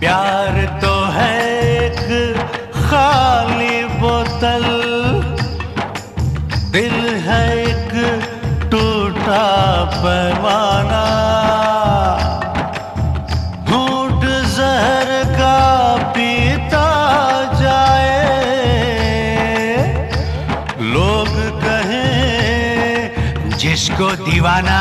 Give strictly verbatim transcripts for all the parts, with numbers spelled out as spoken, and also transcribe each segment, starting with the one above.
प्यार तो है एक खाली बोतल, दिल है एक टूटा पैमाना। घूंट जहर का पीता जाए, लोग कहें जिसको दीवाना।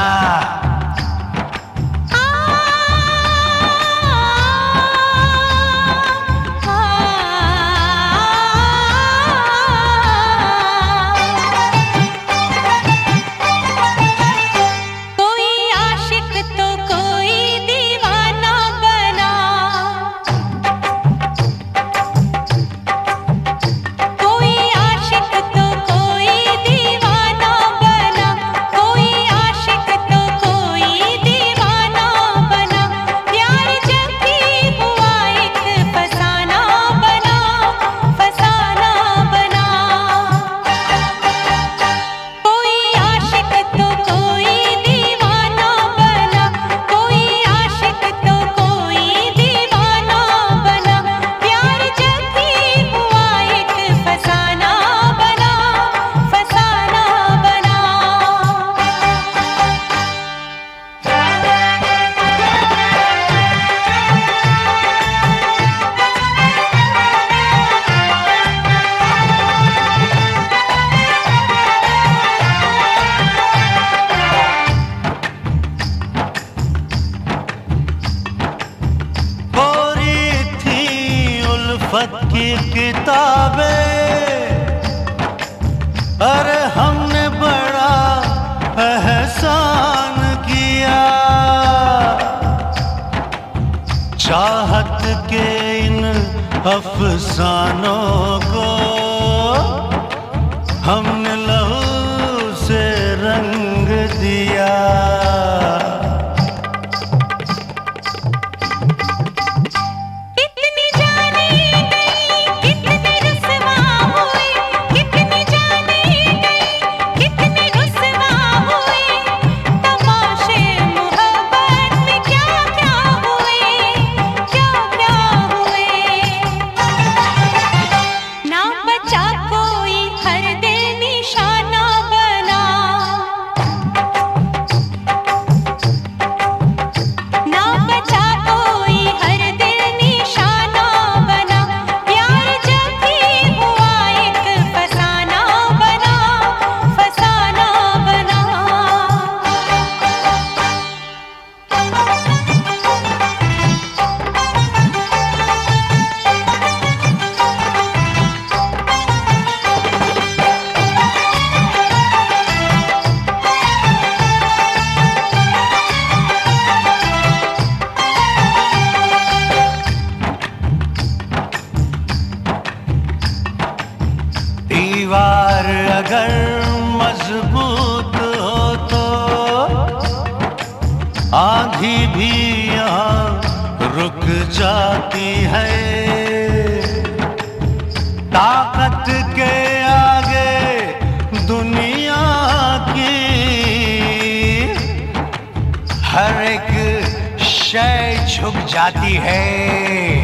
की किताबें, अरे हमने बड़ा एहसान किया। चाहत के इन अफसानों को हमने लहू से रंग दिया। दीवार अगर मजबूत हो तो आंधी भी यहाँ रुक जाती है। ताकत के आगे दुनिया की हर एक शय झुक जाती है।